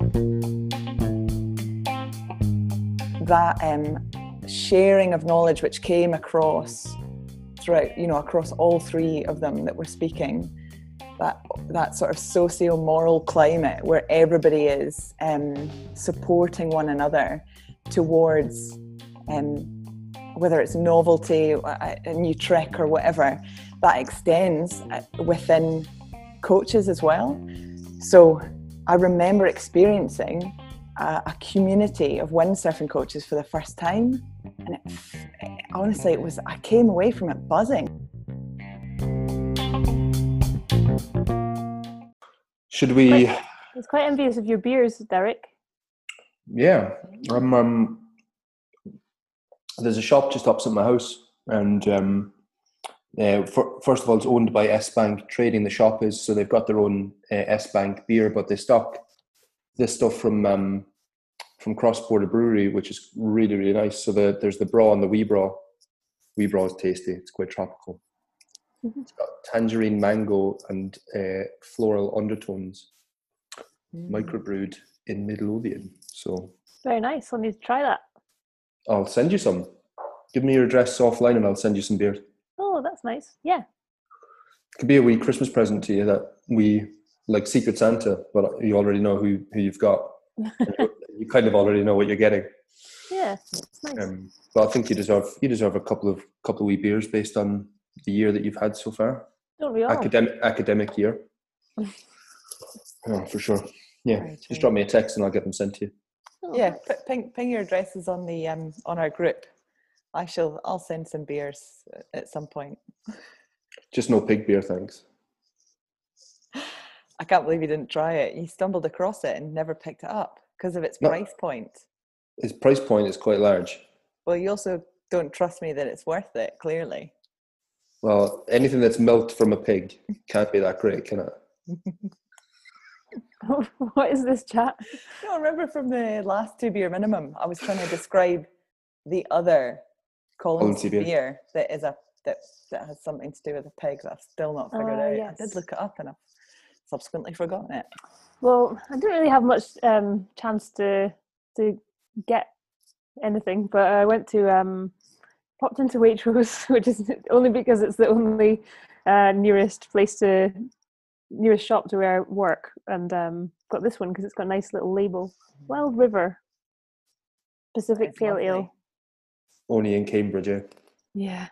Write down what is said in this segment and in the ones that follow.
That sharing of knowledge which came across throughout, across all three of them that were speaking, that sort of socio-moral climate where everybody is supporting one another towards whether it's novelty, a new trick or whatever, that extends within coaches as well. So I remember experiencing a community of windsurfing coaches for the first time, and honestly, I came away from it buzzing. Should we? It's quite envious of your beers, Derek. Yeah, there's a shop just opposite my house, and first of all, it's owned by S-Bank Trading. The shop is, so they've got their own S-Bank beer, but they stock this stuff from Cross Border Brewery, which is really, really nice. So there's the Braw and the Wee Braw. Wee Braw is tasty. It's quite tropical. Mm-hmm. It's got tangerine, mango, and floral undertones. Microbrewed in Midlothian. So very nice. I'll need to try that. I'll send you some. Give me your address offline, and I'll send you some beer. Oh, that's nice. Yeah. It could be a wee Christmas present to you that we like Secret Santa, but you already know who you've got. You kind of already know what you're getting. Yeah, it's nice. But I think you deserve a couple of wee beers based on the year that you've had so far. Don't we all? Academic year. Oh, for sure. Yeah, right, just drop me a text and I'll get them sent to you. Oh, yeah, ping your addresses on the on our group. I'll send some beers at some point. Just no pig beer, thanks. I can't believe you didn't try it. You stumbled across it and never picked it up because of its price point. Its price point is quite large. Well, you also don't trust me that it's worth it, clearly. Well, anything that's milked from a pig can't be that great, can it? What is this chat? No, I remember from the last 2 beer minimum, I was trying to describe the other Collin's beer that has something to do with a pig that I've still not figured out. Yes. I did look it up and I've subsequently forgotten it. Well, I didn't really have much chance to get anything, but I went to popped into Waitrose, which is only because it's the only nearest shop to where I work, and got this one because it's got a nice little label. Wild River Pacific Pale Ale. Only in Cambridge, yeah.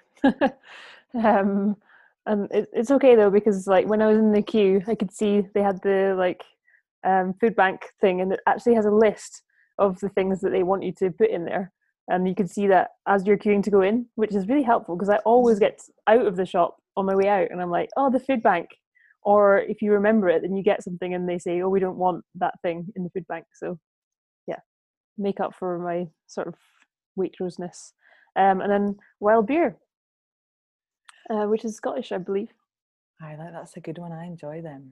And it's okay though, because like when I was in the queue, I could see they had the food bank thing, and it actually has a list of the things that they want you to put in there, and you can see that as you're queuing to go in, which is really helpful because I always get out of the shop on my way out and I'm like, oh, the food bank. Or if you remember it, then you get something and they say, oh, we don't want that thing in the food bank. So yeah, make up for my sort of Waitrose-ness. And then Wild Beer, which is Scottish, I believe. That's a good one. I enjoy them.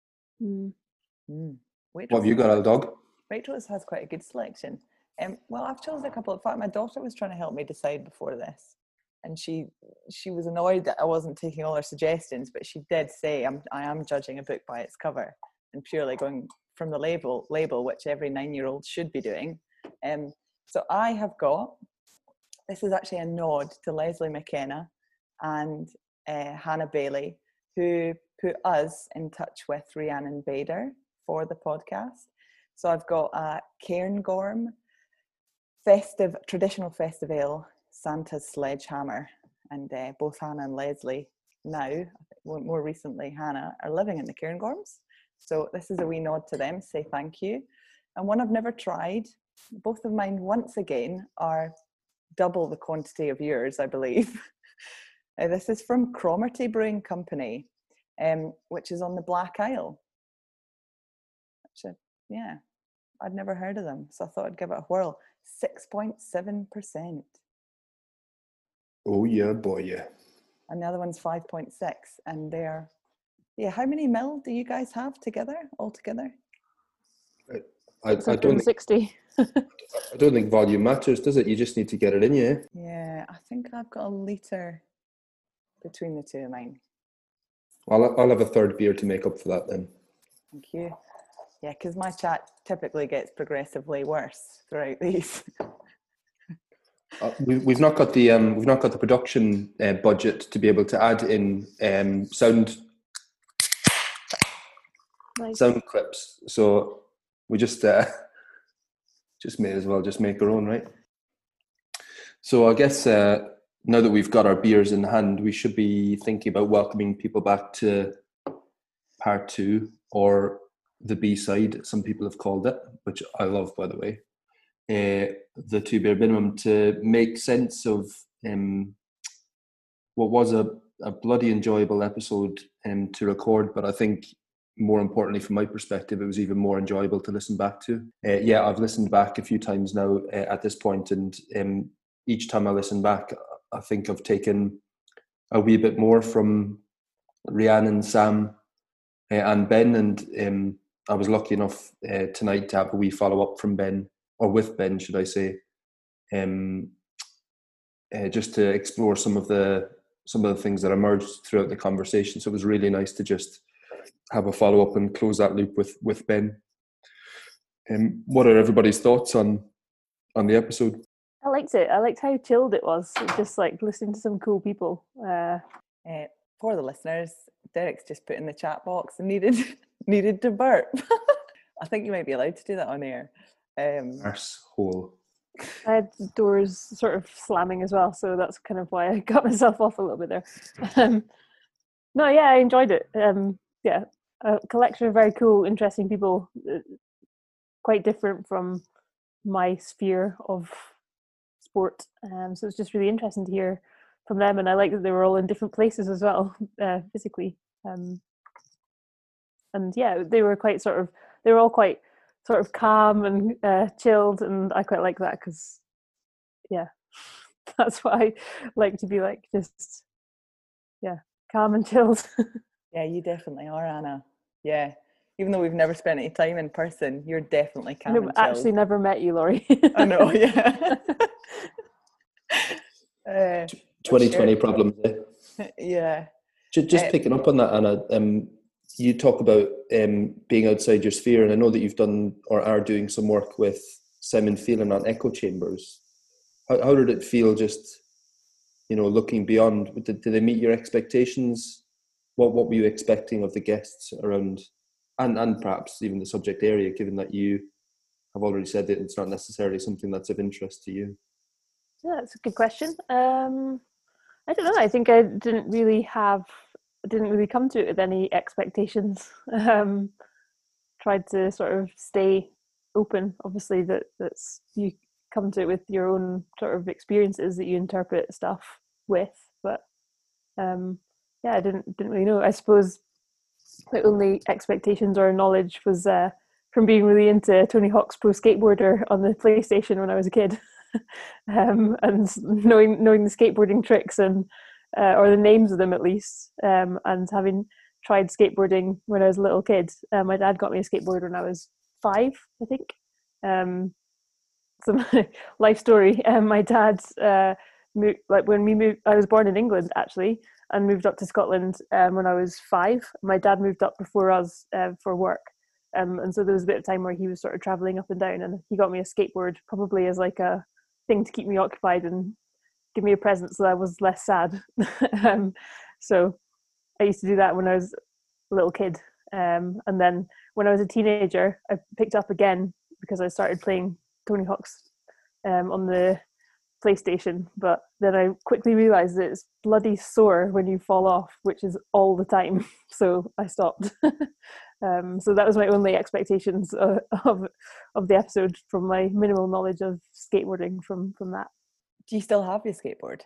What have you got, old dog? Waitrose has quite a good selection. Well, I've chosen a couple. In fact, my daughter was trying to help me decide before this, and she was annoyed that I wasn't taking all her suggestions, but she did say I am judging a book by its cover and purely going from the label, which every 9-year-old should be doing. So I have got, this is actually a nod to Leslie McKenna and Hannah Bailey, who put us in touch with Rhiannon Bader for the podcast. So I've got a Cairngorm traditional festive ale, Santa's Sledgehammer, and both Hannah and Leslie now, more recently Hannah, are living in the Cairngorms. So this is a wee nod to them, say thank you. And one I've never tried, both of mine once again are double the quantity of yours, I believe. This is from Cromarty Brewing Company, which is on the Black Isle. Actually, yeah, I'd never heard of them, so I thought I'd give it a whirl. 6.7%. Oh yeah, boy, yeah. And the other one's 5.6, and they're, how many mil do you guys have together, altogether? I don't 60. I don't think volume matters, does it? You just need to get it in you. Yeah, I think I've got a litre between the two of mine. I'll have a third beer to make up for that then. Thank you. Yeah, because my chat typically gets progressively worse throughout these. We've not got the production budget to be able to add in sound clips, so we just may as well just make our own, right? So I guess now that we've got our beers in hand, we should be thinking about welcoming people back to part 2, or the B-side, some people have called it, which I love, by the way. The 2 Beer Minimum, to make sense of what was a bloody enjoyable episode to record, but I think more importantly from my perspective, it was even more enjoyable to listen back to. Yeah, I've listened back a few times now at this point, and each time I listen back, I think I've taken a wee bit more from Rhiannon, Sam and Ben, and I was lucky enough tonight to have a wee follow-up from Ben, or with Ben, should I say, just to explore some of the things that emerged throughout the conversation. So it was really nice to just have a follow-up and close that loop with Ben. What are everybody's thoughts on the episode? I liked it. I liked how chilled it was. Just like listening to some cool people. For the listeners, Derek's just put in the chat box and needed to burp. I think you might be allowed to do that on air. Arsehole. I had doors sort of slamming as well, so that's kind of why I got myself off a little bit there. No, yeah, I enjoyed it. Yeah, a collection of very cool, interesting people, quite different from my sphere of sport. So it's just really interesting to hear from them, and I like that they were all in different places as well, physically. And yeah, they were all quite sort of calm and chilled, and I quite like that because, yeah, that's what I like to be like, just, yeah, calm and chilled. Yeah, you definitely are, Anna. Yeah, even though we've never spent any time in person, you're definitely calm and chilled. I've actually never met you, Laurie. I know, yeah. 2020 problems, eh? Yeah. Just picking up on that, Anna, you talk about being outside your sphere, and I know that you've done or are doing some work with Simon Phelan on echo chambers. How did it feel, just, looking beyond? Did they meet your expectations? What were you expecting of the guests around, and perhaps even the subject area, given that you have already said that it's not necessarily something that's of interest to you? Yeah, that's a good question. I don't know. I think I didn't really come to it with any expectations. Tried to sort of stay open. Obviously, that's you come to it with your own sort of experiences that you interpret stuff with. But yeah, I didn't really know. I suppose the only expectations or knowledge was from being really into Tony Hawk's Pro Skateboarder on the PlayStation when I was a kid. And knowing the skateboarding tricks and or the names of them at least, and having tried skateboarding when I was a little kid. My dad got me a skateboard when I was 5, I think. So my life story. My dad when we moved. I was born in England actually, and moved up to Scotland when I was 5. My dad moved up before us for work. And so there was a bit of time where he was sort of traveling up and down, and he got me a skateboard, probably as like a thing to keep me occupied and give me a present so that I was less sad. So I used to do that when I was a little kid. And then when I was a teenager, I picked up again because I started playing Tony Hawk's on the PlayStation. But then I quickly realized that it's bloody sore when you fall off, which is all the time. So I stopped. So that was my only expectations of the episode, from my minimal knowledge of skateboarding from that. Do you still have your skateboard?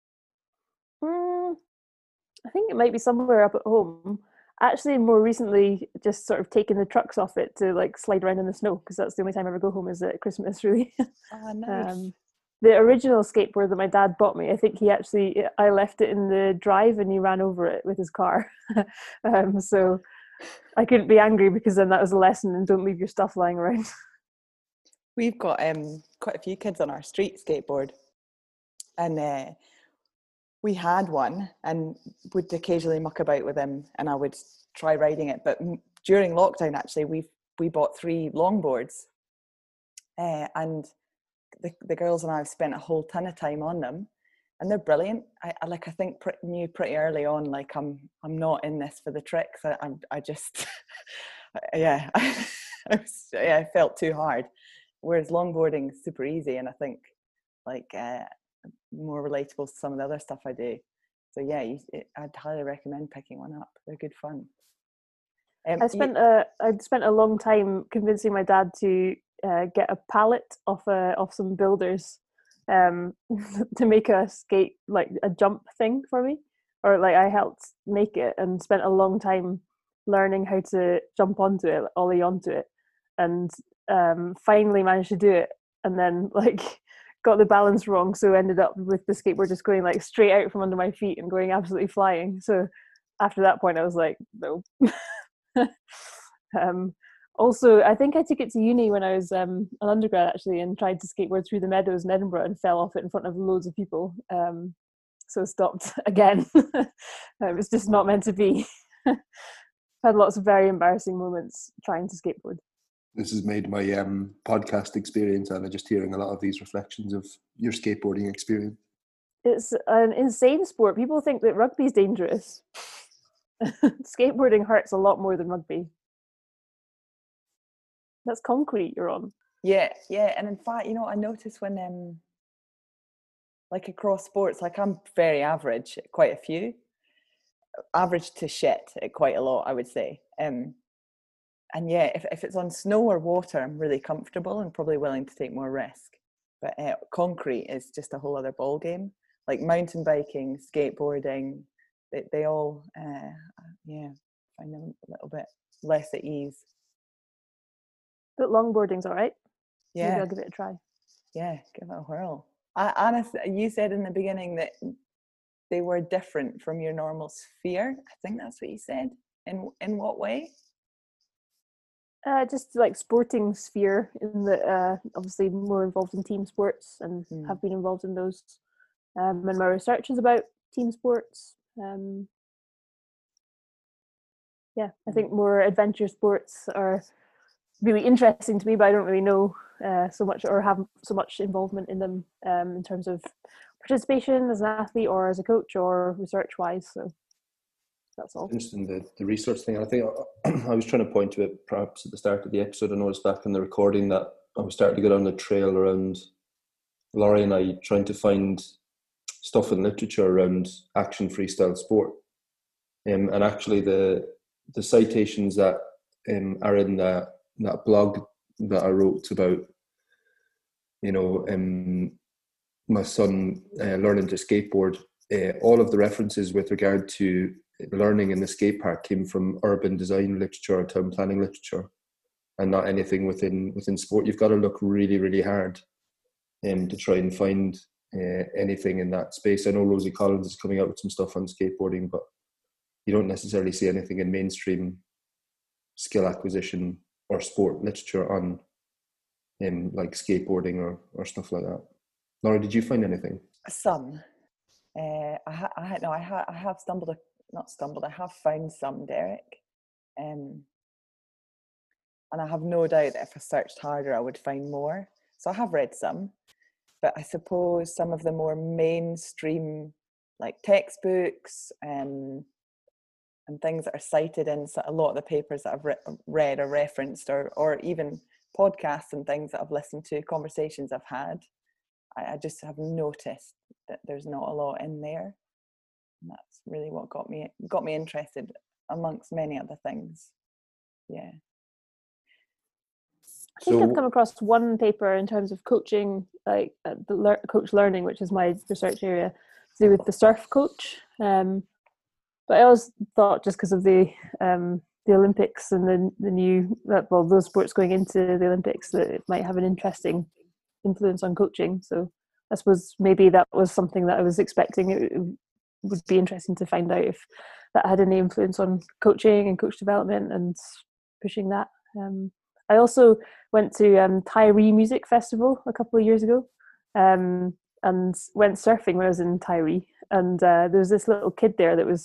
I think it might be somewhere up at home. Actually, more recently, just sort of taken the trucks off it to like slide around in the snow, because that's the only time I ever go home is at Christmas, really. Oh, nice. The original skateboard that my dad bought me, I think I left it in the drive and he ran over it with his car. So I couldn't be angry, because then that was a lesson, and don't leave your stuff lying around. We've got quite a few kids on our street skateboard, and we had one and would occasionally muck about with him, and I would try riding it. But during lockdown, actually, we've we bought 3 longboards, and the girls and I have spent a whole ton of time on them, and they're brilliant. I think knew pretty early on, like I'm not in this for the tricks. I just yeah, I felt too hard. Whereas longboarding is super easy, and I think like more relatable to some of the other stuff I do. So yeah, I'd highly recommend picking one up. They're good fun. I'd spent a long time convincing my dad to get a pallet off some builders to make a skate, like a jump thing for me, or like I helped make it and spent a long time learning how to jump onto it, ollie onto it, and finally managed to do it, and then like got the balance wrong, so ended up with the skateboard just going like straight out from under my feet and going absolutely flying. So after that point I was like, no. Also, I think I took it to uni when I was an undergrad actually, and tried to skateboard through the meadows in Edinburgh and fell off it in front of loads of people. So stopped again. It was just not meant to be. Had lots of very embarrassing moments trying to skateboard. This has made my podcast experience, and just hearing a lot of these reflections of your skateboarding experience. It's an insane sport. People think that rugby's dangerous. Skateboarding hurts a lot more than rugby. That's concrete you're on. Yeah, and in fact, I noticed when like across sports, like I'm very average at quite a few, average to shit at quite a lot, I would say. And yeah, if it's on snow or water, I'm really comfortable and probably willing to take more risk. But concrete is just a whole other ball game. Like mountain biking, skateboarding, they all find them a little bit less at ease. But longboarding's all right. Yeah, maybe I'll give it a try. Yeah, give it a whirl. Honestly, you said in the beginning that they were different from your normal sphere. I think that's what you said. In what way? Just like sporting sphere, in the obviously more involved in team sports and have been involved in those. And my research is about team sports. I think more adventure sports are really interesting to me, but I don't really know so much or have so much involvement in them in terms of participation as an athlete or as a coach or research wise. So that's all. Interesting, the research thing. I think I was trying to point to it perhaps at the start of the episode. I noticed back in the recording that I was starting to go down the trail around Laurie and I, trying to find stuff in literature around action freestyle sport. And actually the citations that are in that blog that I wrote about, my son learning to skateboard, all of the references with regard to learning in the skate park came from urban design literature or town planning literature, and not anything within sport. You've got to look really, really hard to try and find anything in that space. I know Rosie Collins is coming out with some stuff on skateboarding, but you don't necessarily see anything in mainstream skill acquisition or sport literature on like skateboarding or stuff like that. Laura, did you find anything? Some. I have I have found some, Derek. And I have no doubt that if I searched harder, I would find more. So I have read some, but I suppose some of the more mainstream, like textbooks and things that are cited in a lot of the papers that I've read or referenced, or even podcasts and things that I've listened to, conversations I've had, I just have noticed that there's not a lot in there. And that's really what got me interested, amongst many other things. Yeah. I think I've come across one paper in terms of coaching, like coach learning, which is my research area, to do with the surf coach. But I always thought, just because of the Olympics and the new, those sports going into the Olympics, that it might have an interesting influence on coaching. So I suppose maybe that was something that I was expecting. It would be interesting to find out if that had any influence on coaching and coach development and pushing that. I also went to Tyree Music Festival a couple of years ago, and went surfing when I was in Tyree. And there was this little kid there that was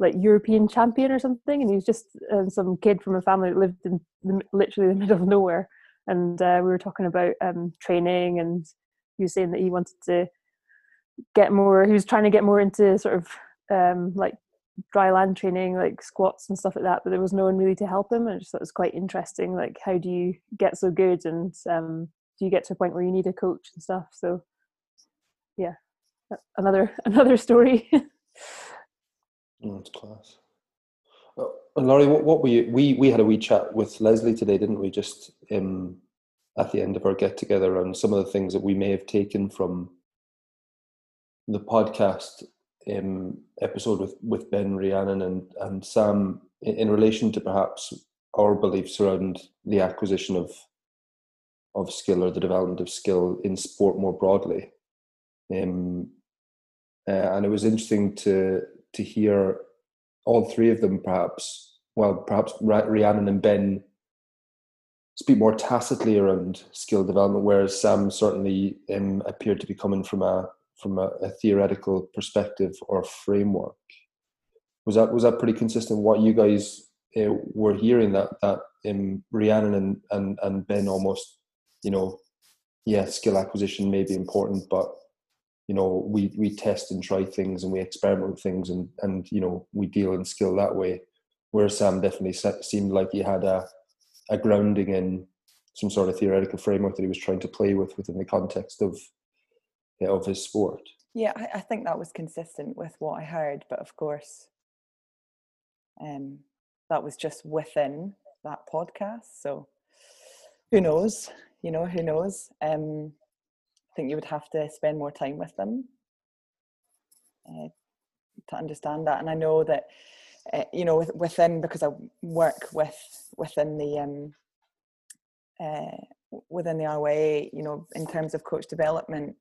like European champion or something, and he was just some kid from a family that lived in literally the middle of nowhere. And we were talking about training, and he was saying that he wanted to get more. He was trying to get more into sort of like dry land training, like squats and stuff like that, but there was no one really to help him. And I just thought it was quite interesting, like how do you get so good, and do you get to a point where you need a coach and stuff? So yeah, another story. It's class. And Laurie, what we had a wee chat with Leslie today, didn't we? Just at the end of our get together, on some of the things that we may have taken from the podcast episode with Ben, Rhiannon, and Sam in relation to perhaps our beliefs around the acquisition of skill, or the development of skill in sport more broadly. And it was interesting to hear all three of them perhaps Rhiannon and Ben speak more tacitly around skill development, whereas Sam certainly appeared to be coming from a theoretical perspective or framework. Was that pretty consistent what you guys were hearing, that Rhiannon and Ben almost, skill acquisition may be important, but we test and try things and we experiment with things and we deal in skill that way, whereas Sam definitely seemed like he had a grounding in some sort of theoretical framework that he was trying to play within the context of his sport. Yeah, I think that was consistent with what I heard, but of course that was just within that podcast, so who knows. I think you would have to spend more time with them to understand that. And I know that within, because I work within the RYA, in terms of coach development,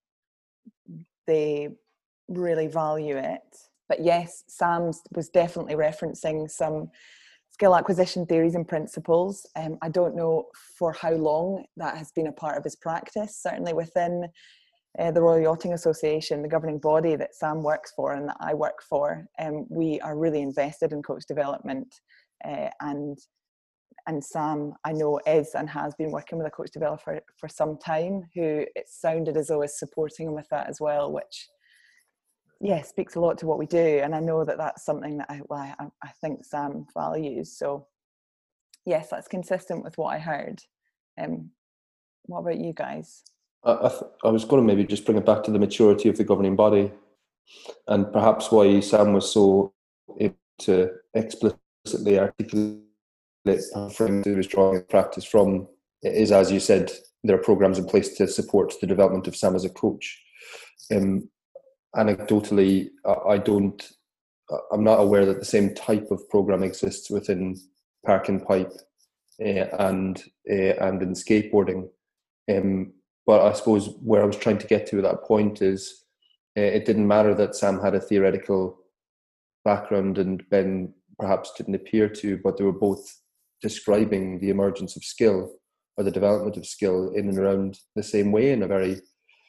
they really value it. But yes, Sam was definitely referencing some skill acquisition theories and principles. I don't know for how long that has been a part of his practice. Certainly within the Royal Yachting Association, the governing body that Sam works for and that I work for, we are really invested in coach development. And Sam, I know, is and has been working with a coach developer for some time, who it sounded as though is supporting him with that as well, which speaks a lot to what we do. And I know that that's something that I think Sam values. So yes, that's consistent with what I heard. What about you guys? I was going to maybe just bring it back to the maturity of the governing body, and perhaps why Sam was so able to explicitly articulate a frame that he was drawing practice from is, as you said, there are programs in place to support the development of Sam as a coach. Anecdotally, I'm not aware that the same type of program exists within Park and Pipe and in skateboarding. But I suppose where I was trying to get to at that point is it didn't matter that Sam had a theoretical background and Ben perhaps didn't appear to, but they were both describing the emergence of skill or the development of skill in and around the same way, in a very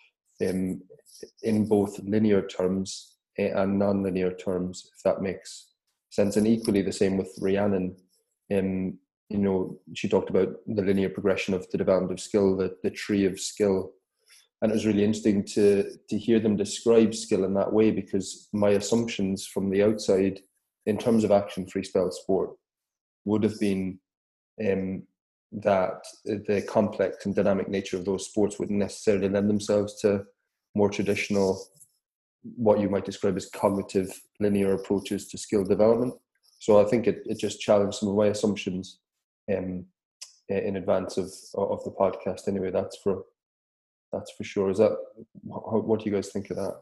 in both linear terms and non-linear terms, if that makes sense. And equally the same with Rhiannon. She talked about the linear progression of the development of skill, the tree of skill. And it was really interesting to hear them describe skill in that way, because my assumptions from the outside in terms of action freestyle sport would have been that the complex and dynamic nature of those sports wouldn't necessarily lend themselves to more traditional, what you might describe as cognitive linear approaches to skill development. So I think it just challenged some of my assumptions in advance of the podcast. Anyway, that's for sure. Is that what do you guys think of that?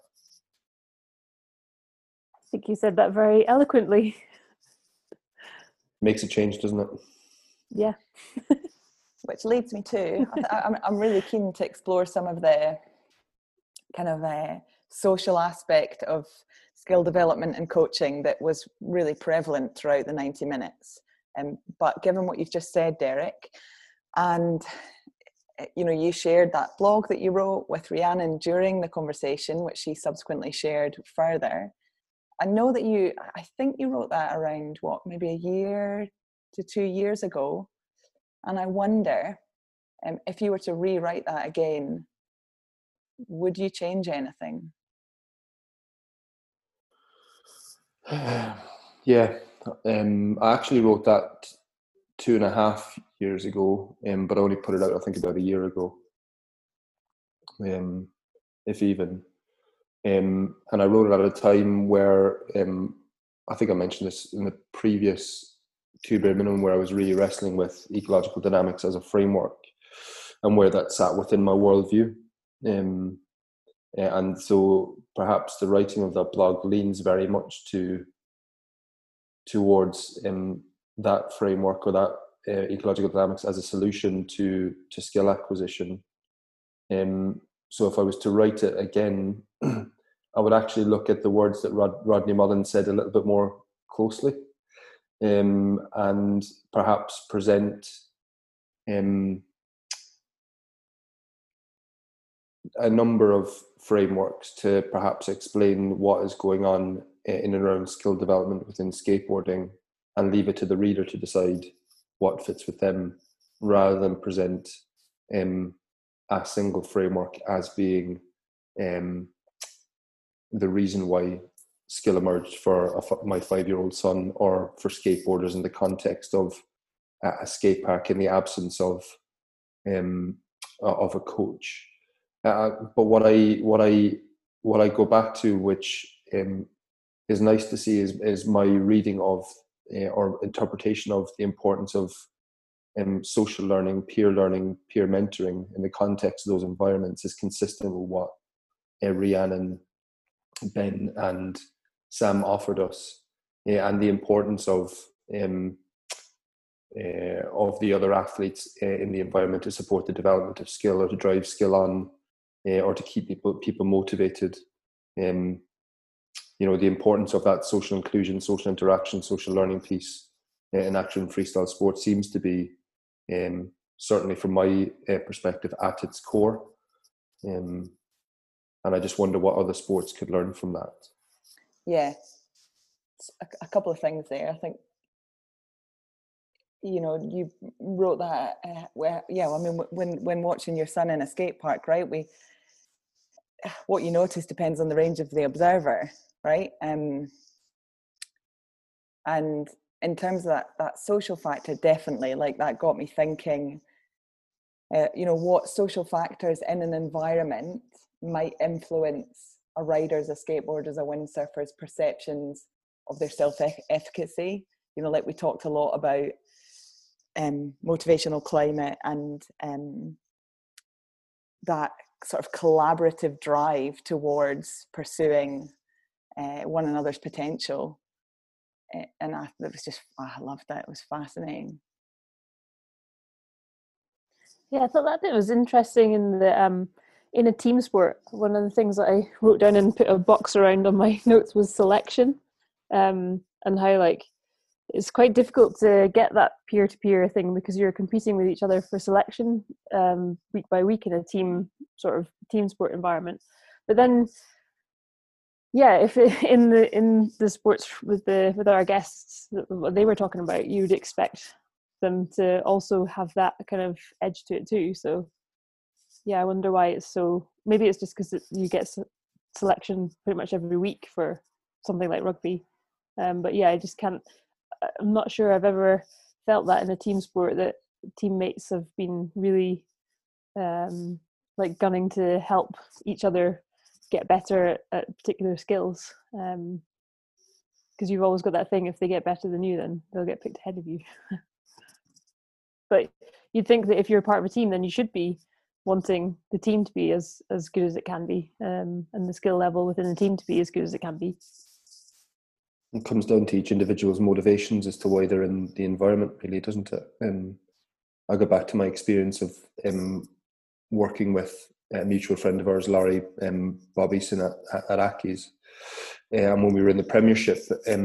I think you said that very eloquently. Makes a change, doesn't it? Yeah. Which leads me to, I'm really keen to explore some of the kind of social aspect of skill development and coaching that was really prevalent throughout the 90 minutes. But given what you've just said, Derek, and you shared that blog that you wrote with Rhiannon during the conversation, which she subsequently shared further, I know that I think you wrote that around maybe a year to 2 years ago. And I wonder if you were to rewrite that again, would you change anything? Yeah, I actually wrote that 2.5 years ago, but I only put it out, I think, about a year ago, if even. And I wrote it at a time where I think I mentioned this in the previous Two Bare Minimum, where I was really wrestling with ecological dynamics as a framework and where that sat within my worldview. And so perhaps the writing of that blog leans very much towards that framework, or that ecological dynamics as a solution to skill acquisition. So if I was to write it again, I would actually look at the words that Rodney Mullen said a little bit more closely, and perhaps present a number of frameworks to perhaps explain what is going on in and around skill development within skateboarding, and leave it to the reader to decide what fits with them, rather than present a single framework as being the reason why skill emerged for my 5-year-old son, or for skateboarders in the context of a skate park in the absence of a coach. But what I go back to, which is nice to see, is my reading of or interpretation of the importance of social learning, peer mentoring in the context of those environments is consistent with what Rhiannon, Ben and Sam offered us, and the importance of the other athletes in the environment to support the development of skill, or to drive skill on, or to keep people motivated. The importance of that social inclusion, social interaction, social learning piece in action freestyle sport seems to be, certainly from my perspective, at its core. And I just wonder what other sports could learn from that. Yeah, a couple of things there. I think, you wrote that. When watching your son in a skate park, right? What you notice depends on the range of the observer, right? And in terms of that social factor, definitely, like, that got me thinking. What social factors in an environment might influence a rider's, a skateboarder's, a windsurfer's perceptions of their self-efficacy. Like we talked a lot about motivational climate and that sort of collaborative drive towards pursuing one another's potential. And I loved that. It was fascinating. Yeah, I thought that bit was interesting in the in a team sport. One of the things that I wrote down and put a box around on my notes was selection, and how, like, it's quite difficult to get that peer-to-peer thing, because you're competing with each other for selection week by week in a team sport environment. But then, yeah, if in the sports with our guests, what they were talking about, you'd expect them to also have that kind of edge to it too. So yeah, I wonder why it's so. Maybe it's just because you get selection pretty much every week for something like rugby. But yeah, I just can't. I'm not sure I've ever felt that in a team sport, that teammates have been really like gunning to help each other get better at particular skills. Because you've always got that thing: if they get better than you, then they'll get picked ahead of you. But you'd think that if you're part of a team, then you should be wanting the team to be as good as it can be, and the skill level within the team to be as good as it can be. It comes down to each individual's motivations as to why they're in the environment, really, doesn't it? I go back to my experience of working with a mutual friend of ours, Larry Bobbyson at Accies, and when we were in the Premiership,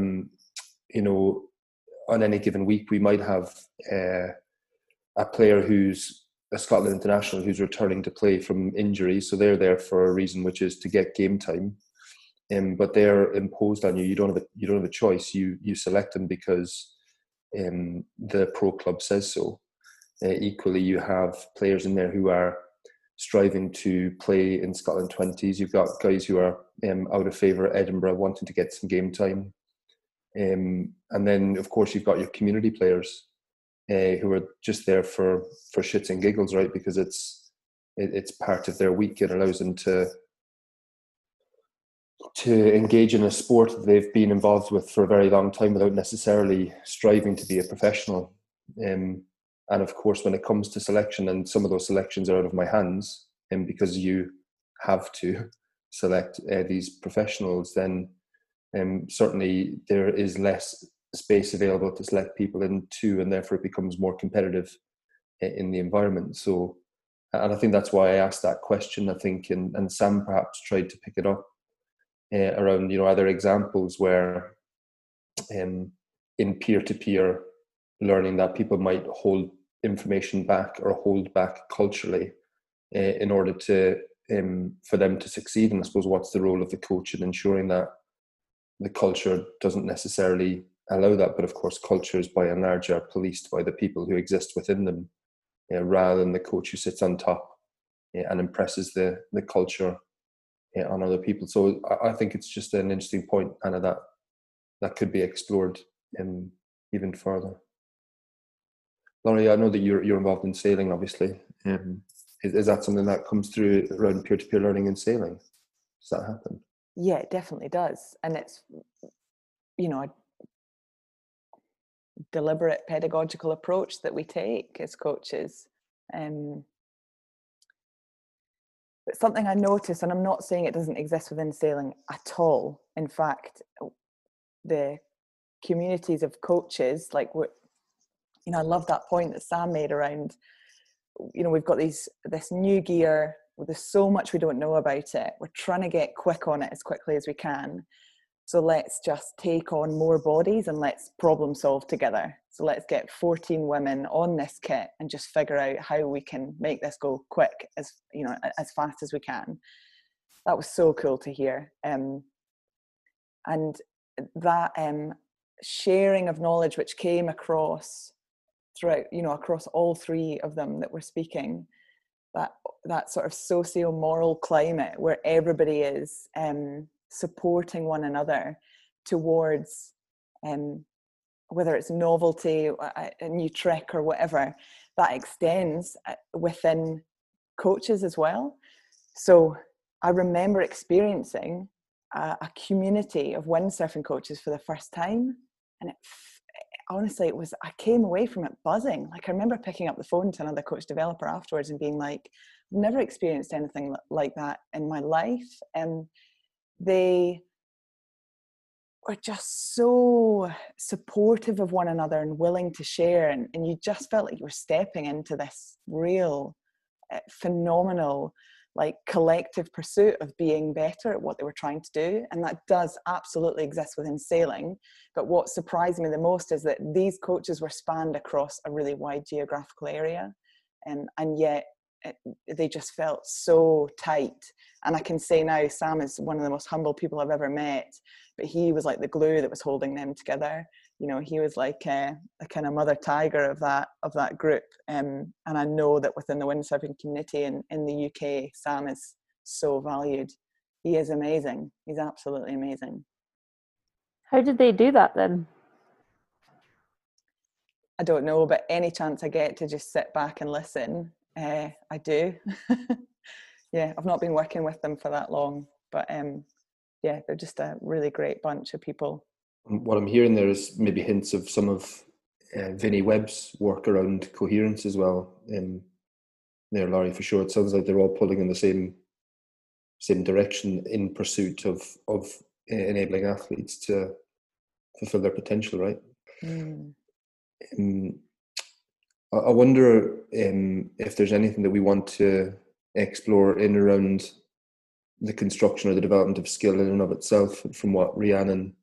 on any given week we might have a player who's a Scotland international who's returning to play from injury, so they're there for a reason, which is to get game time. but they're imposed on you. You don't have a choice. You select them because the pro club says so. Equally, you have players in there who are striving to play in Scotland 20s. You've got guys who are out of favour at Edinburgh, wanting to get some game time. And then, of course, you've got your community players who are just there for shits and giggles, right? Because it's part of their week. It allows them to engage in a sport that they've been involved with for a very long time without necessarily striving to be a professional. And of course, when it comes to selection, and some of those selections are out of my hands, and because you have to select these professionals, then certainly there is less space available to select people into, and therefore it becomes more competitive in the environment. So, and I think that's why I asked that question, I think, and Sam perhaps tried to pick it up around, are there examples where in peer-to-peer learning that people might hold information back or hold back culturally in order to for them to succeed? And I suppose, what's the role of the coach in ensuring that the culture doesn't necessarily allow that, but of course cultures by and large are policed by the people who exist within them, rather than the coach who sits on top and impresses the culture on other people. So I think it's just an interesting point, Anna, that could be explored even further. Laurie, I know that you're involved in sailing, obviously. Is that something that comes through around peer-to-peer learning in sailing? Does that happen? Yeah, it definitely does. And it's, a deliberate pedagogical approach that we take as coaches. But something I noticed, and I'm not saying it doesn't exist within sailing at all. In fact, the communities of coaches, I love that point that Sam made around, we've got this new gear, there's so much we don't know about it. We're trying to get quick on it as quickly as we can. So let's just take on more bodies and let's problem solve together. So let's get 14 women on this kit and just figure out how we can make this go quick as fast as we can. That was so cool to hear. And that sharing of knowledge which came across throughout, across all three of them that were speaking, that sort of socio-moral climate where everybody is supporting one another towards whether it's novelty, a new trick or whatever, that extends within coaches as well. So I remember experiencing a community of windsurfing coaches for the first time, and honestly, I came away from it buzzing. Like, I remember picking up the phone to another coach developer afterwards and being like, I've never experienced anything like that in my life. And they were just so supportive of one another and willing to share. And you just felt like you were stepping into this real phenomenal, collective pursuit of being better at what they were trying to do. And that does absolutely exist within sailing. But what surprised me the most is that these coaches were spanned across a really wide geographical area. And yet they just felt so tight. And I can say now, Sam is one of the most humble people I've ever met, but he was like the glue that was holding them together. He was like a kind of mother tiger of that group. And I know that within the windsurfing community in the UK, Sam is so valued. He is amazing. He's absolutely amazing. How did they do that then? I don't know, but any chance I get to just sit back and listen, I do. Yeah, I've not been working with them for that long, but yeah, they're just a really great bunch of people. What I'm hearing there is maybe hints of some of Vinnie Webb's work around coherence as well. There, Laurie, for sure. It sounds like they're all pulling in the same direction in pursuit of enabling athletes to fulfill their potential, right? Mm. I wonder if there's anything that we want to explore in around the construction or the development of skill in and of itself, from what Rhiannon,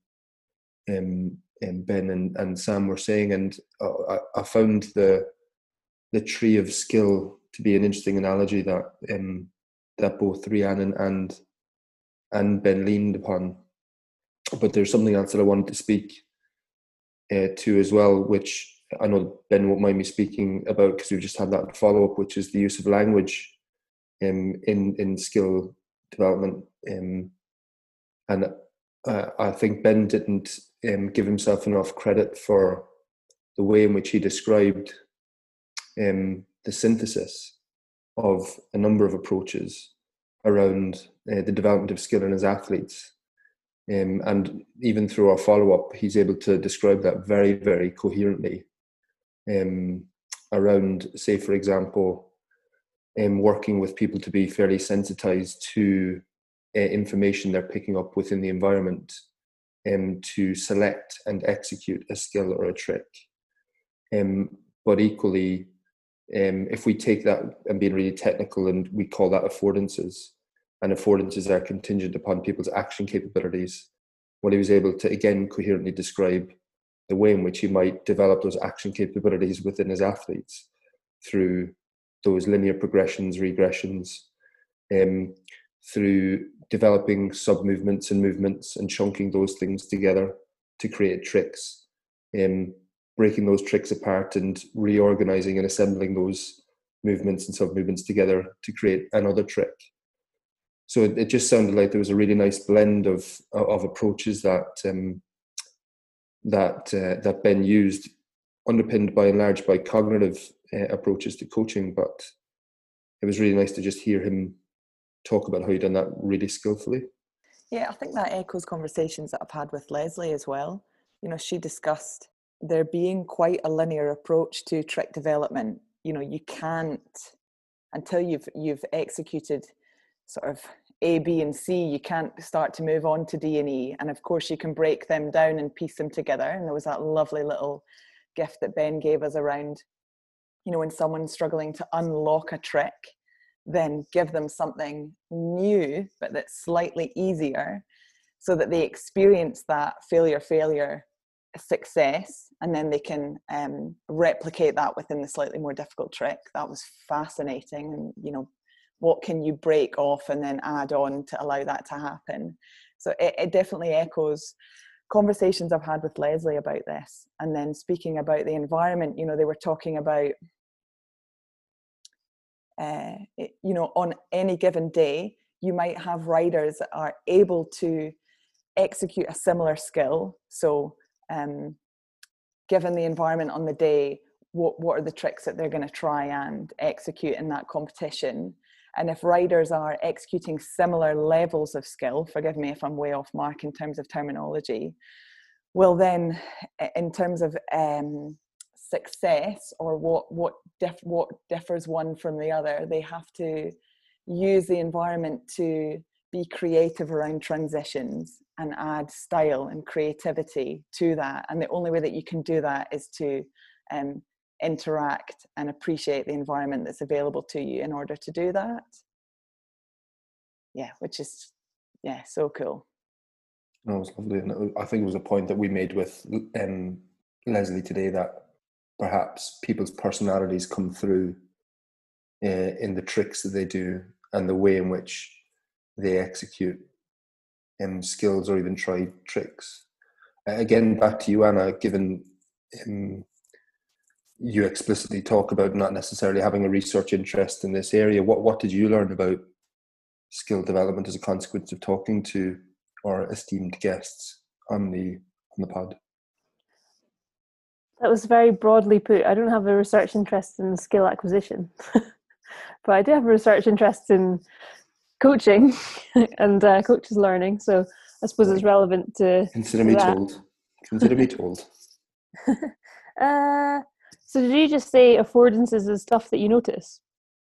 Ben and Sam were saying. And I found the tree of skill to be an interesting analogy that both Rhiannon and and Ben leaned upon. But there's something else that I wanted to speak to as well, which I know Ben won't mind me speaking about because we've just had that follow-up, which is the use of language in skill development. And I think Ben didn't give himself enough credit for the way in which he described the synthesis of a number of approaches around the development of skill in his athletes. And even through our follow-up, he's able to describe that very, very coherently around, say, for example, working with people to be fairly sensitized to information they're picking up within the environment to select and execute a skill or a trick. But equally, if we take that and being really technical, and we call that affordances, and affordances are contingent upon people's action capabilities, well, he was able to again coherently describe the way in which he might develop those action capabilities within his athletes through those linear progressions, regressions, through developing sub-movements and movements and chunking those things together to create tricks, breaking those tricks apart and reorganizing and assembling those movements and sub-movements together to create another trick. So it just sounded like there was a really nice blend of approaches that Ben used, underpinned by and large by cognitive approaches to coaching. But it was really nice to just hear him talk about how he done that really skillfully. Yeah, I think that echoes conversations that I've had with Leslie as well. You know, she discussed there being quite a linear approach to trick development. You know, you can't, until you've executed sort of A, B, and C, you can't start to move on to D and E. And of course, you can break them down and piece them together. And there was that lovely little gift that Ben gave us around, you know, when someone's struggling to unlock a trick, then give them something new, but that's slightly easier, so that they experience that failure, success, and then they can replicate that within the slightly more difficult trick. That was fascinating. And, you know, what can you break off and then add on to allow that to happen? So it definitely echoes conversations I've had with Leslie about this. And then speaking about the environment, you know, they were talking about, you know, on any given day, you might have riders that are able to execute a similar skill. So given the environment on the day, what are the tricks that they're going to try and execute in that competition? And if riders are executing similar levels of skill, forgive me if I'm way off mark in terms of terminology, well then in terms of success, or what differs one from the other, they have to use the environment to be creative around transitions and add style and creativity to that. And the only way that you can do that is to interact and appreciate the environment that's available to you in order to do that. Yeah, which is, yeah, so cool. That was lovely. And I think it was a point that we made with Leslie today, that perhaps people's personalities come through in the tricks that they do and the way in which they execute skills or even try tricks. Again, back to you, Anna, given you explicitly talk about not necessarily having a research interest in this area, what did you learn about skill development as a consequence of talking to our esteemed guests on the pod? That was very broadly put. I don't have a research interest in skill acquisition, but I do have a research interest in coaching and coaches learning. So I suppose it's relevant to Consider me told. Consider me told. So did you just say affordances is stuff that you notice?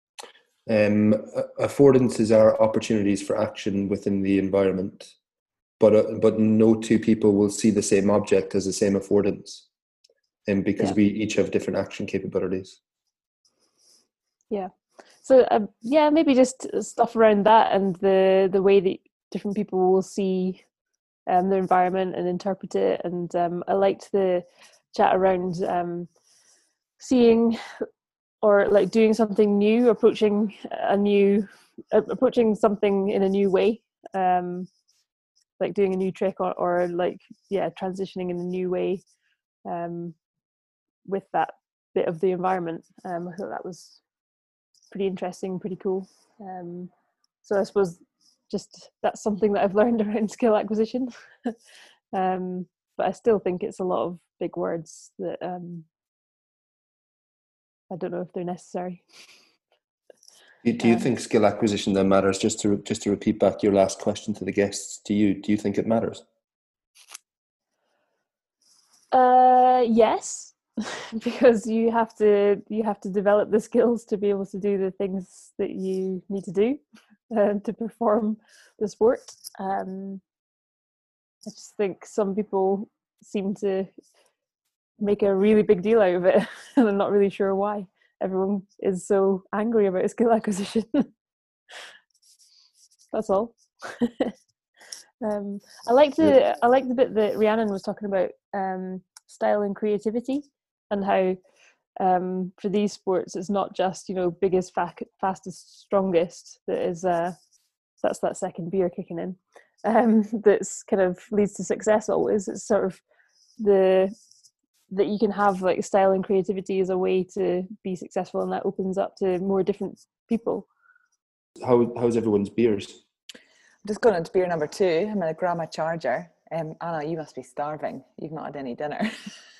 Affordances are opportunities for action within the environment, but no two people will see the same object as the same affordance, because we each have different action capabilities. Yeah. So maybe just stuff around that and the way that different people will see the environment and interpret it. And I liked the chat around seeing or like doing something new, approaching something in a new way. like doing a new trick or like transitioning in a new way with that bit of the environment. I thought that was pretty interesting, pretty cool. So I suppose just that's something that I've learned around skill acquisition. But I still think it's a lot of big words that I don't know if they're necessary. Do you think skill acquisition then matters? Just to repeat back your last question to the guests, do you think it matters? Yes, because you have to develop the skills to be able to do the things that you need to do to perform the sport. I just think some people seem to make a really big deal out of it, and I'm not really sure why everyone is so angry about skill acquisition. That's all. I like the bit that Rhiannon was talking about style and creativity, and how for these sports it's not just biggest, fastest, strongest that is that's that second beer kicking in that's kind of leads to success always. It's sort of that you can have like style and creativity as a way to be successful, and that opens up to more different people. How's everyone's beers? I'm just going into beer number 2. I'm going to grab my charger. Anna, you must be starving. You've not had any dinner.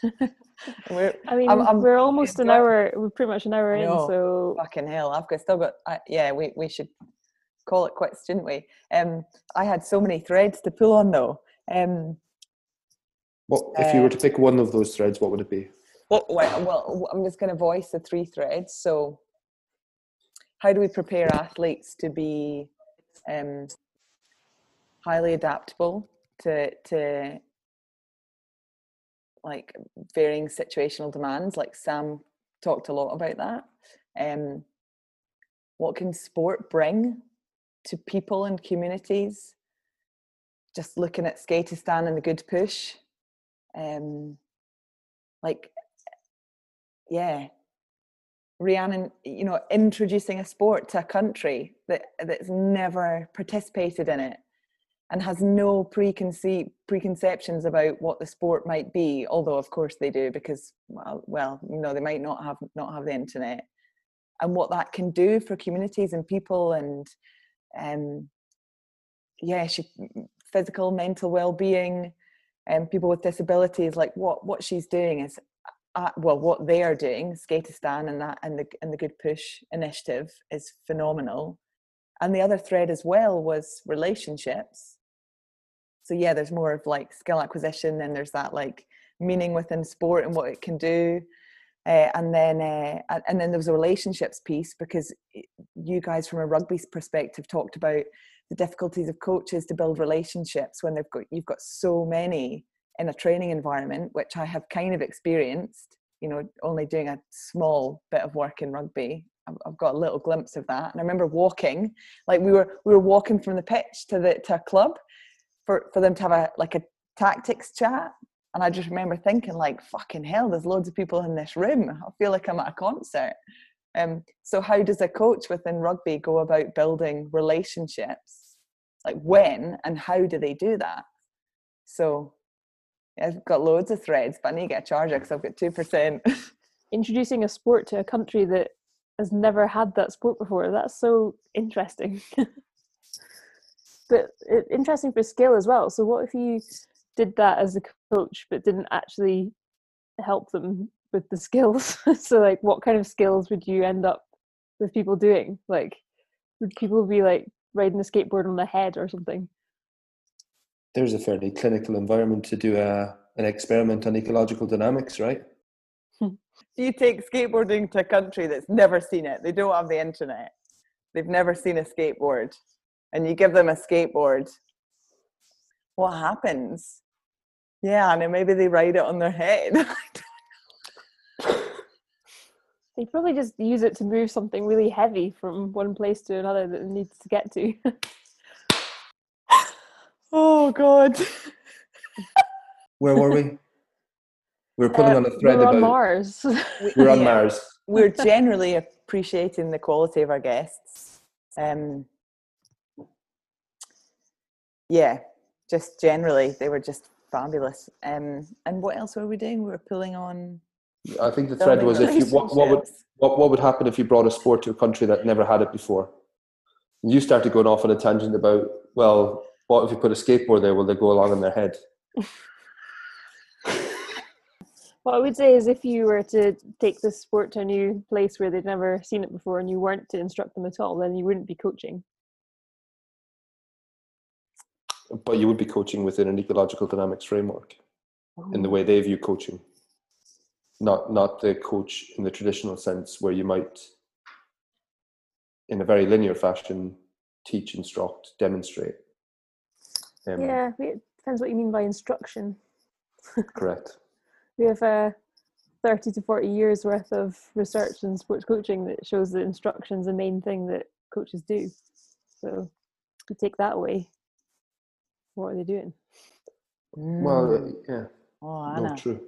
We're almost an hour. We're pretty much an hour in. So fucking hell, I've still got. We should call it quits, shouldn't we? I had so many threads to pull on though. Well, if you were to pick one of those threads, what would it be? Well, I'm just going to voice the 3 threads. So, how do we prepare athletes to be highly adaptable to like varying situational demands? Like Sam talked a lot about that. What can sport bring to people and communities? Just looking at Skateistan and the Good Push. Rhiannon, introducing a sport to a country that's never participated in it and has no preconceptions about what the sport might be, although of course they do, because they might not have the internet, and what that can do for communities and people, and physical, mental well-being, and people with disabilities. Like what she's doing is what they are doing, Skateistan and the Good Push initiative, is phenomenal. And the other thread as well was relationships. So there's more of like skill acquisition, and there's that like meaning within sport and what it can do, and then there was a relationships piece, because you guys from a rugby perspective talked about the difficulties of coaches to build relationships when you've got so many in a training environment, which I have kind of experienced, only doing a small bit of work in rugby. I've got a little glimpse of that. And I remember walking, like we were walking from the pitch to a club for them to have a tactics chat. And I just remember thinking, like, fucking hell, there's loads of people in this room. I feel like I'm at a concert. So how does a coach within rugby go about building relationships? Like when and how do they do that? So I've got loads of threads, but I need to get a charger because I've got 2%. Introducing a sport to a country that has never had that sport before, that's so interesting. But interesting for skill as well. So what if you did that as a coach but didn't actually help them with the skills? So like what kind of skills would you end up with people doing? Like would people be like riding a skateboard on the head or something? There's a fairly clinical environment to do an experiment on ecological dynamics, right? If you take skateboarding to a country that's never seen it, they don't have the internet, they've never seen a skateboard, and you give them a skateboard, what happens? And maybe they ride it on their head. They probably just use it to move something really heavy from one place to another that it needs to get to. Oh God. Where were we? We were pulling on a thread about Mars. We're on Mars. We're generally appreciating the quality of our guests. yeah, just generally, they were just fabulous. And what else were we doing? We were pulling on I think the thread building was if you relationships. what would happen if you brought a sport to a country that never had it before? You started going off on a tangent about, well, what if you put a skateboard there? Will they go along in their head? What I would say is if you were to take this sport to a new place where they'd never seen it before and you weren't to instruct them at all, then you wouldn't be coaching. But you would be coaching within an ecological dynamics framework in the way they view coaching. Not the coach in the traditional sense where you might, in a very linear fashion, teach, instruct, demonstrate. Yeah, it depends what you mean by instruction. Correct. We have 30 to 40 years worth of research in sports coaching that shows that instruction's the main thing that coaches do. So if you take that away, what are they doing? Well, yeah. Oh, Anna. No, true.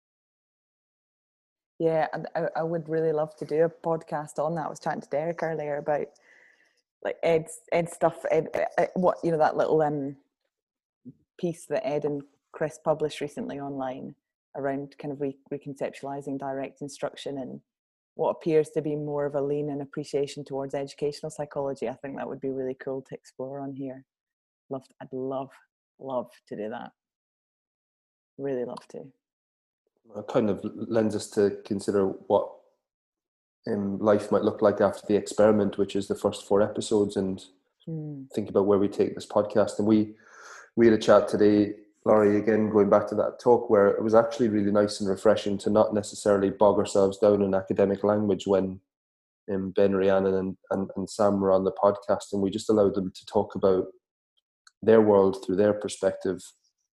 Yeah, I would really love to do a podcast on that. I was chatting to Derek earlier about like Ed's stuff. What, you know, that little piece that Ed and Chris published recently online around kind of reconceptualizing direct instruction and what appears to be more of a lean and appreciation towards educational psychology. I think that would be really cool to explore on here. I'd love to do that. Really love to. It kind of lends us to consider what life might look like after the experiment, which is the first 4 episodes, and think about where we take this podcast. And we had a chat today, Laurie, again, going back to that talk, where it was actually really nice and refreshing to not necessarily bog ourselves down in academic language when Ben, Rhiannon and Sam were on the podcast, and we just allowed them to talk about their world through their perspective,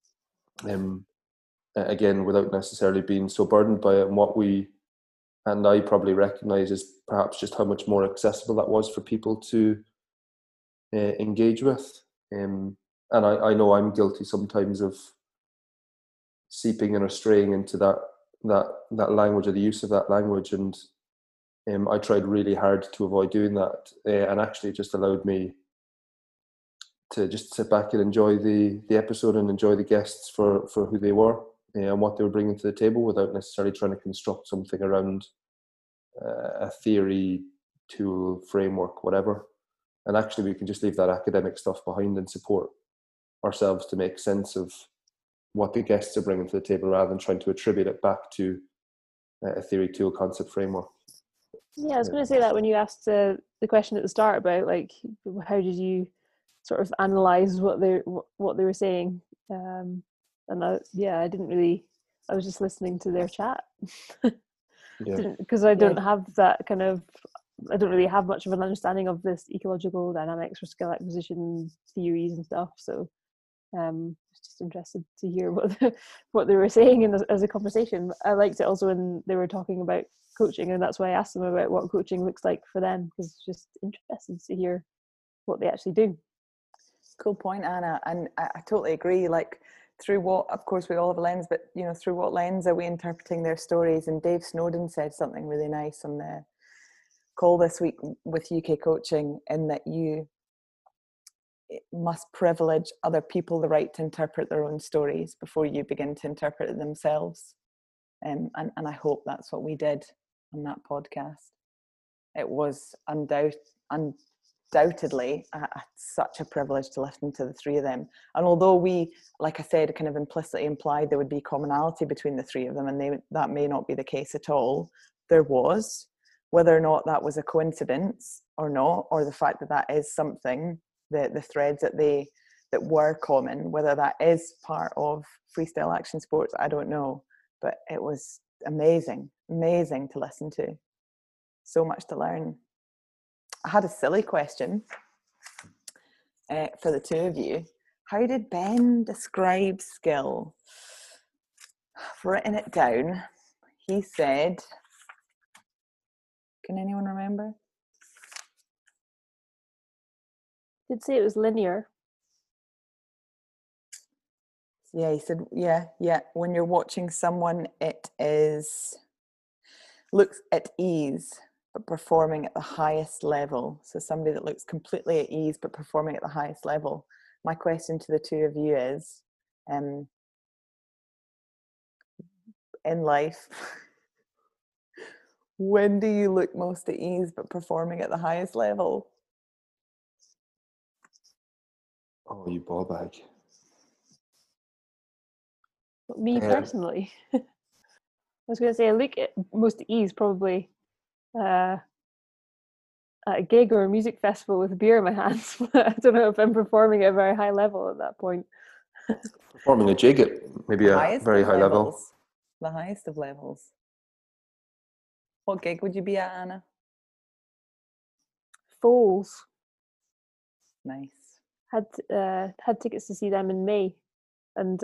again, without necessarily being so burdened by it. And what we and I probably recognise is perhaps just how much more accessible that was for people to engage with. And I know I'm guilty sometimes of seeping and or straying into that language or the use of that language, and I tried really hard to avoid doing that, and actually it just allowed me to just sit back and enjoy the episode and enjoy the guests for who they were and what they were bringing to the table, without necessarily trying to construct something around a theory, tool, framework, whatever. And actually we can just leave that academic stuff behind and support ourselves to make sense of what the guests are bringing to the table, rather than trying to attribute it back to a theory, tool, concept, framework. Yeah, I was going to say that when you asked the question at the start about like how did you sort of analyze what they were saying, and I didn't really. I was just listening to their chat because I don't have that kind of. I don't really have much of an understanding of this ecological dynamics or skill acquisition theories and stuff. So I was just interested to hear what they were saying as a conversation. I liked it also when they were talking about coaching, and that's why I asked them about what coaching looks like for them, because it's just interested to hear what they actually do. Cool point, Anna. And I totally agree. Like, through what, of course, we all have a lens, but, you know, through what lens are we interpreting their stories? And Dave Snowden said something really nice on the call this week with UK Coaching, in that you must privilege other people the right to interpret their own stories before you begin to interpret it themselves. And I hope that's what we did on that podcast. It was undoubtedly such a privilege to listen to the three of them. And although we, like I said, kind of implicitly implied there would be commonality between the three of them, and that may not be the case at all, there was. Whether or not that was a coincidence or not, or the fact that is something, the threads that were common, whether that is part of freestyle action sports, I don't know. But it was amazing to listen to. So much to learn. I had a silly question for the two of you. How did Ben describe skill? I've written it down. He said, can anyone remember? Did say it was linear. Yeah, he said, yeah. When you're watching someone, it looks at ease, but performing at the highest level. So somebody that looks completely at ease, but performing at the highest level. my question to the two of you is, in life, when do you look most at ease but performing at the highest level? Oh, you ball bag. Me personally, I was going to say I look at most at ease probably at a gig or a music festival with a beer in my hands. I don't know if I'm performing at a very high level at that point. Performing a jig at maybe a very high level. The highest of levels. What gig would you be at, Anna? Foals. Nice. Had tickets to see them in May, and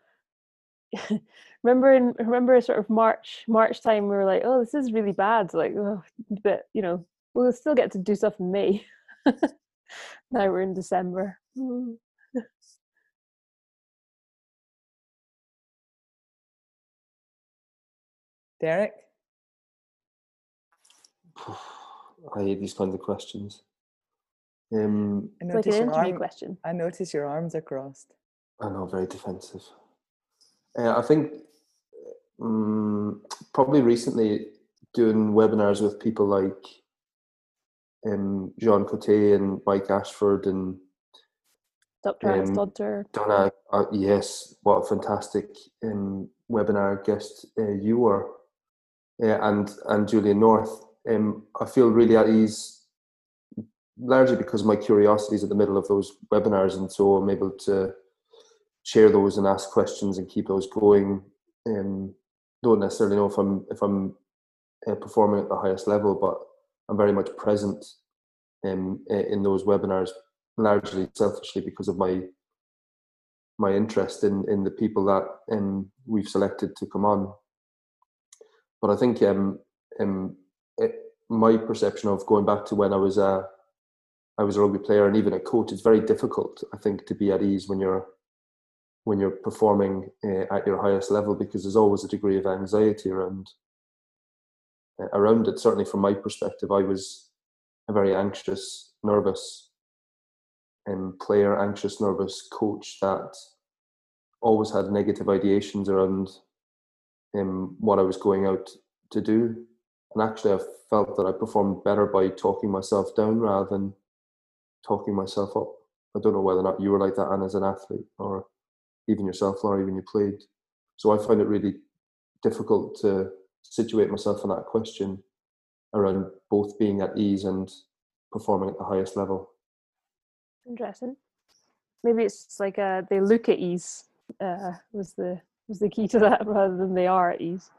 remember sort of March time we were like, oh, this is really bad, like, oh, but we'll still get to do stuff in May. Now we're in December. Derek? I hate these kinds of questions. It's like an interview question. I notice your arms are crossed. I know, very defensive. I think probably recently doing webinars with people like Jean Coté and Mike Ashford and Dr. Alice Dodder. Donna, yes, what a fantastic webinar guest you were, and Julian North. I feel really at ease, largely because my curiosity is at the middle of those webinars, and so I'm able to share those and ask questions and keep those going. Don't necessarily know if I'm performing at the highest level, but I'm very much present in those webinars, largely selfishly because of my interest in the people that we've selected to come on. But I think my perception of going back to when I was a rugby player and even a coach, it's very difficult, I think, to be at ease when you're performing at your highest level, because there's always a degree of anxiety around it. Certainly from my perspective, I was a very anxious, nervous player, anxious, nervous coach that always had negative ideations around what I was going out to do. And actually I felt that I performed better by talking myself down rather than talking myself up. I don't know whether or not you were like that, Anna, as an athlete, or even yourself, Laurie, when you played. So I find it really difficult to situate myself in that question around both being at ease and performing at the highest level. Interesting. Maybe it's like they look at ease was the key to that, rather than they are at ease.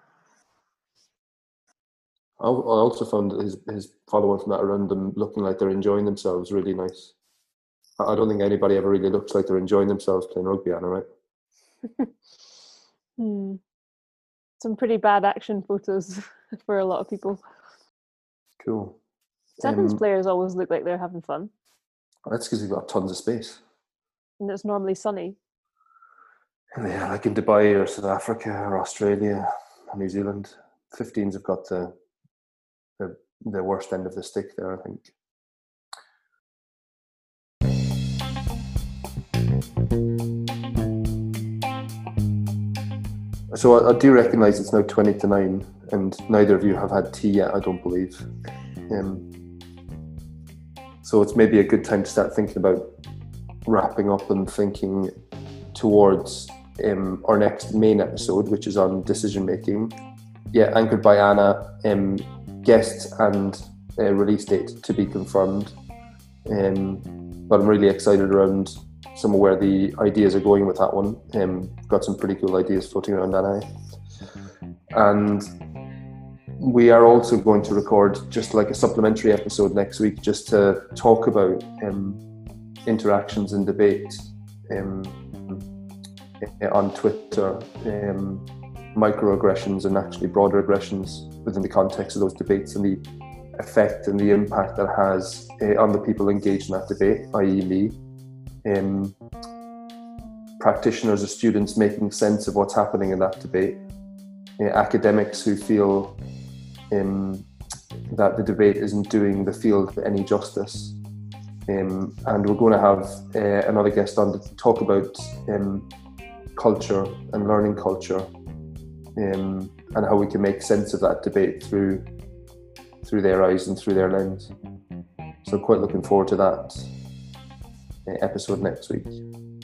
I also found his follow-on from that around them looking like they're enjoying themselves really nice. I don't think anybody ever really looks like they're enjoying themselves playing rugby, Anna, right? Some pretty bad action photos for a lot of people. Cool. Sevens players always look like they're having fun. That's because they've got tons of space. And it's normally sunny. Yeah, like in Dubai or South Africa or Australia or New Zealand. 15s have got the worst end of the stick there, I think. So I do recognise it's now 20-9, and neither of you have had tea yet, I don't believe. So it's maybe a good time to start thinking about wrapping up and thinking towards our next main episode, which is on decision making. Yeah, anchored by Anna, guests and release date to be confirmed. But I'm really excited around some of where the ideas are going with that one. Got some pretty cool ideas floating around, Anna. And we are also going to record just like a supplementary episode next week, just to talk about interactions and debate on Twitter, microaggressions and actually broader aggressions within the context of those debates, and the effect and the impact that has on the people engaged in that debate, i.e. me. Practitioners or students making sense of what's happening in that debate, academics who feel that the debate isn't doing the field any justice, And we're going to have another guest on to talk about culture and learning culture, and how we can make sense of that debate through their eyes and through their lens. So quite looking forward to that episode next week.